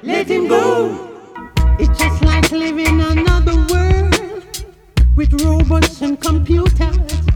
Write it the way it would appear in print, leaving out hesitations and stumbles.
let him go. It's just like living another world with robots and computers.